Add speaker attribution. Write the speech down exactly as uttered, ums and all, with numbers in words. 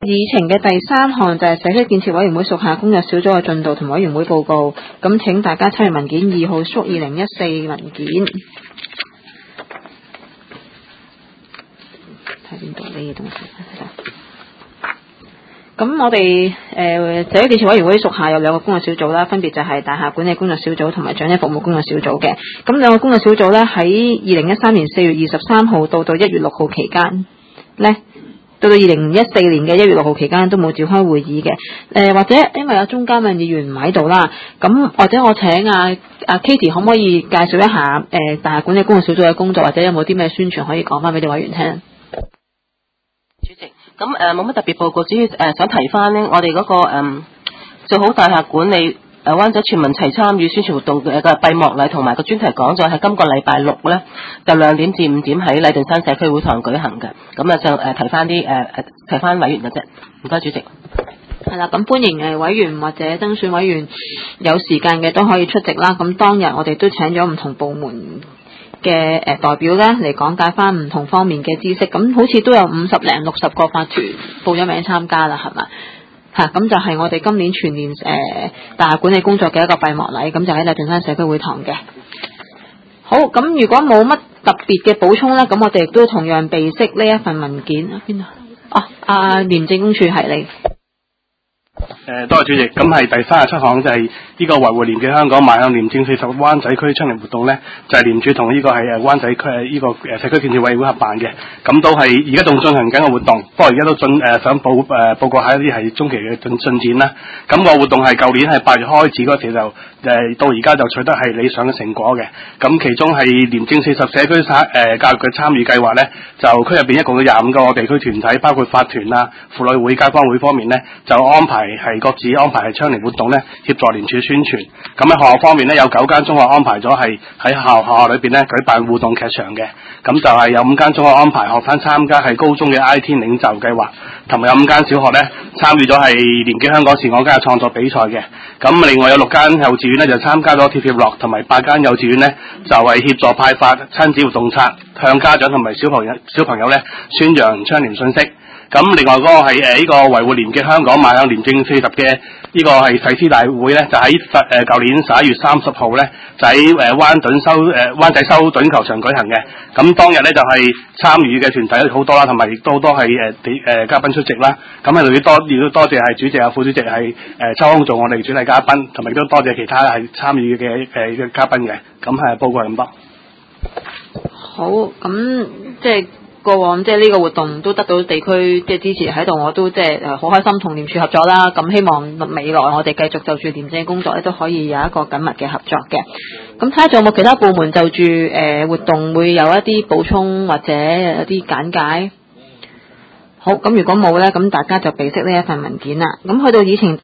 Speaker 1: 議程嘅第三項就係社區建設委員會屬下工作小組嘅進度同委員會報告，咁請大家參閱文件二號縮二零一四文件。睇邊度呢啲東西？咁我哋誒社區建設委員會屬下有兩個工作小組啦，分別就係大廈管理工作小組同埋長者服務工作小組嘅。咁兩個工作小組咧喺二零一三年四月二十三號到到一月六號期間咧。到到二零一四年嘅一月六號期間都冇召開會議嘅，誒、呃、或者因為有中間嘅議員唔喺度啦，咁或者我請阿阿 Katie 可唔可以介紹一下誒、呃、大廈管理工作小組嘅工作，或者有冇啲咩宣傳可以講翻俾啲委員聽？
Speaker 2: 主席，咁誒冇乜特別報告，主要誒、呃、想提翻呢，我哋嗰、那個誒、嗯、做好大廈管理。誒灣仔全民齊參與宣傳活動嘅個閉幕禮同埋個專題講座係今個禮拜六咧，就兩點至五點喺禮頓山社區會堂舉行嘅。咁啊就誒提翻啲誒誒提翻委員嘅啫。唔該主席。
Speaker 1: 係啦，咁歡迎誒委員或者增選委員有時間嘅都可以出席啦。咁當日我哋都請咗唔同部門嘅誒代表咧嚟講解翻唔同方面嘅知識。咁好似都有五十零六十個法團報咗名參加啦，係咪？嚇，咁就係我哋今年全年誒、呃、大廈管理工作嘅一個閉幕禮，咁就喺禮頓山社區會堂嘅。好，咁如果冇乜特別嘅補充咧，咁我哋亦都同樣備悉呢一份文件。邊度？哦，阿廉政公署係你。
Speaker 3: 誒，多謝主席。咁係第三十七項就係呢個維護廉潔香港邁向廉政四十灣仔區倡廉活動咧，就係、是、廉署同呢個係誒灣仔區誒呢個誒社區建設委員會合辦嘅。咁都係而家仲進行緊嘅活動，不過而家都進誒、呃、想報誒、呃、報告下一啲係中期嘅進進展啦。咁、那個活動係舊年係八月開始嗰時就誒、呃、到而家就取得係理想嘅成果嘅。咁其中係廉政四十社區參誒教育嘅參與計劃咧，就區入邊一共有廿五個地區團體，包括法團啊、婦女會、街坊會方面咧，就安排係各自安排係倡廉活動咧，協助廉署宣傳。咁喺學校方面咧，有九間中學安排咗係喺校學校裏邊咧舉辦互動劇場嘅。咁就係有五間中學安排學生參加係高中嘅 I T 領袖計劃，同埋有五間小學咧參與咗係廉潔香港是我家嘅創作比賽嘅。咁另外有六間幼稚園咧就參加咗貼貼樂，同埋八間幼稚園咧就係協助派發親子活動冊，向家長同埋小朋友小朋友咧宣揚倡廉信息。咁另外嗰個係誒呢個維護廉潔香港邁向廉政四十嘅呢個係誓師大會咧，就喺十誒舊年十一月三十號咧，就喺誒灣頓修誒、呃、灣仔修頓球場舉行嘅。咁當日咧就係、是、參與嘅團體好多啦，同埋亦都好多係誒誒嘉賓出席啦。咁喺度要多亦都多謝係主席啊、副主席係誒、呃、秋空做我哋主禮嘉賓，同埋亦都多謝其他係參與嘅誒嘅嘉賓嘅。咁係報告係咁多。
Speaker 1: 好，咁即係。過往即係呢個活動都得到地區即係支持喺度，我都即係誒好開心同廉署合作啦。咁希望未來我哋繼續就住廉政工作咧都可以有一個緊密嘅合作嘅。咁睇下仲有冇其他部門就住誒、呃、活動會有一啲補充或者一啲簡介。好，咁如果冇咧，咁大家就備悉呢一份文件啦。咁去到議程